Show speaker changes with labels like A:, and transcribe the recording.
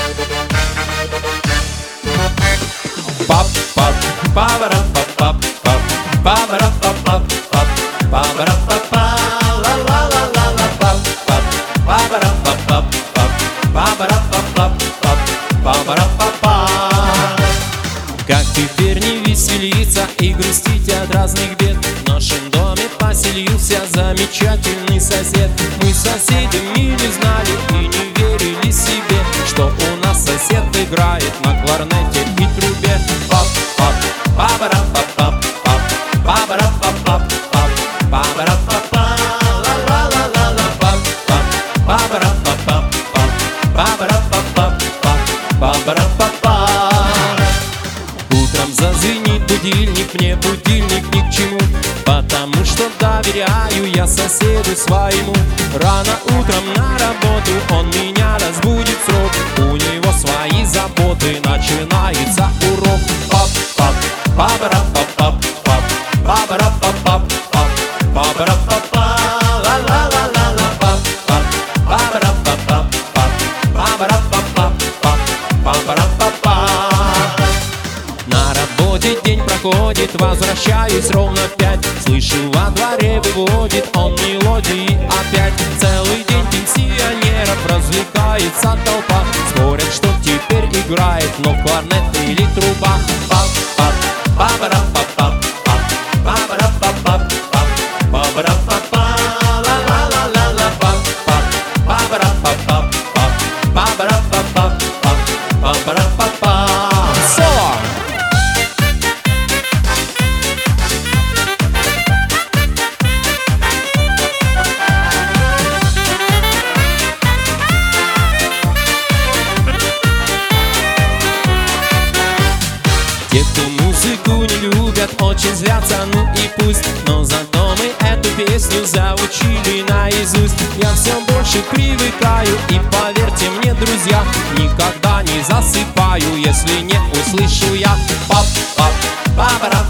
A: Пап, пап, папара, пап, пап, папара, пап, пап, папара, папа, ла ла ла ла ла, пап, пап, папара, пап, пап, папара, пап, пап, папара, папа. Как теперь не веселиться и грустить от разных бед? В нашем доме поселился замечательный сосед. Мы с соседями не знали и не верили себе, что у нас сосед играет на кларнете и трубе. Пап, пап, папара, пап, пап, пап, папара, пап, пап, пап, папара, папа, ла ла ла ла ла, пап, пап, папара, пап, пап, пап, папара, пап, пап, пап, папара, папа. Утром зазвенит будильник, мне будильник ни к чему, потому что доверяю я соседу своему. Рано утром на работу он меня разбудит в срок, у него свои заботы, начинается урок. Пап, пап, папара, пап, пап, пап, папара, пап, пап, пап, папара, папа, ла ла ла ла ла, пап, пап, папара, пап, пап, пап, папара, пап, пап, пап, папара, папа. На работе день проходит, возвращаюсь ровно в 5. Слышу, во дворе выводит он мелодии опять. Целый день пенсионеров развлекается толпа. Спорят, что теперь играет, но кларнет или труба. Пап, пап, папара, пап, пап, пап, папара, пап, пап, пап, папара, папа, ла ла ла ла ла, пап, пап, папара, пап, пап, пап, папара, пап, пап, пап, папара, папа. Соло! Те, кто музыку не любят, очень злятся, ну и пусть. Но зато мы эту песню заучили наизусть. Я все больше привыкаю, и поверьте мне, друзья, никогда не засыпаю, если не услышу я. Пап, пап, папара,